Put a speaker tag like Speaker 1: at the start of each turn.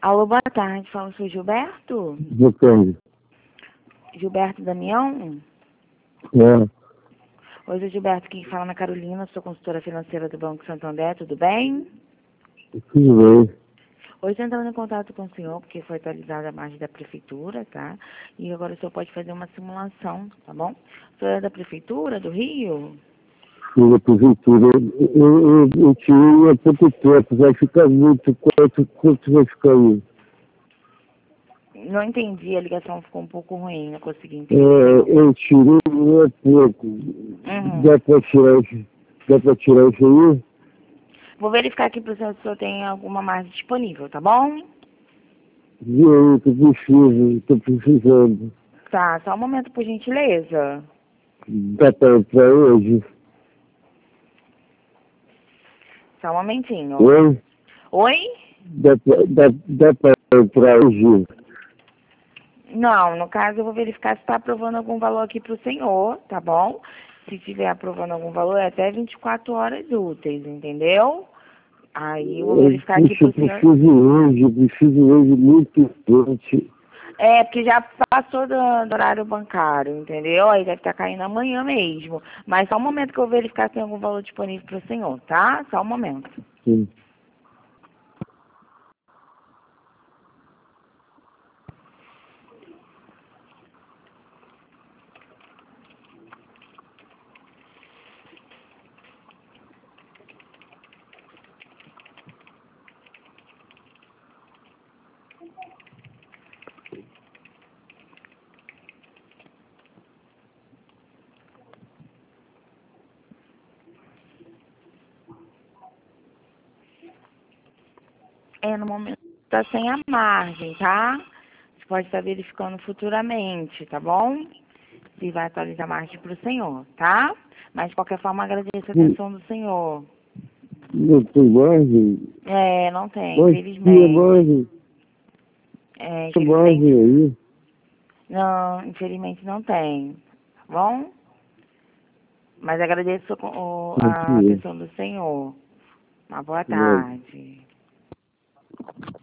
Speaker 1: Alô, boa tarde. Fala, sou Gilberto?
Speaker 2: Depende.
Speaker 1: Gilberto Damião?
Speaker 2: É,
Speaker 1: Oi, sou Gilberto. Quem fala na Carolina, sou consultora financeira do Banco Santander, tudo bem?
Speaker 2: tudo bem.
Speaker 1: Hoje entrando em contato com o senhor, porque foi atualizada a margem da prefeitura, tá? E agora o senhor pode fazer uma simulação, tá bom? O senhor é da prefeitura do Rio?
Speaker 2: Fui da prefeitura. Eu tirei há pouco tempo. Vai ficar muito. Quanto vai ficar aí?
Speaker 1: Não entendi, a ligação ficou um pouco ruim, não consegui
Speaker 2: É,
Speaker 1: entender.
Speaker 2: eu tirei há pouco.
Speaker 1: Uhum.
Speaker 2: Dá pra tirar isso aí?
Speaker 1: Vou verificar aqui para o senhor se o senhor tem alguma margem disponível, tá bom?
Speaker 2: E aí, tô precisando.
Speaker 1: Tá, só um momento, por gentileza.
Speaker 2: Dá pra hoje?
Speaker 1: Só um momentinho.
Speaker 2: Oi?
Speaker 1: Oi?
Speaker 2: Dá pra hoje?
Speaker 1: Não, no caso eu vou verificar se está aprovando algum valor aqui para o senhor, tá bom? Se estiver aprovando algum valor, é até 24 horas úteis, entendeu? Aí eu vou verificar aqui
Speaker 2: Puxa,
Speaker 1: para o senhor.
Speaker 2: eu preciso hoje muito urgente.
Speaker 1: É, porque já passou do horário bancário, entendeu? Aí deve estar caindo amanhã mesmo. Mas só um momento que eu vou verificar se tem algum valor disponível para o senhor, tá? Só um momento.
Speaker 2: Sim.
Speaker 1: No momento está sem a margem, tá? Você pode estar verificando futuramente, tá bom? Se vai atualizar a margem para o senhor, tá? Mas de qualquer forma agradeço a atenção do senhor.
Speaker 2: Não tem margem?
Speaker 1: Não tem,
Speaker 2: Mas tinha
Speaker 1: infelizmente.
Speaker 2: margem? Tinha
Speaker 1: Infelizmente.
Speaker 2: margem aí?
Speaker 1: Não, infelizmente não tem, tá bom? Mas agradeço
Speaker 2: Não
Speaker 1: a
Speaker 2: tinha.
Speaker 1: atenção do senhor. Uma boa
Speaker 2: Não.
Speaker 1: tarde.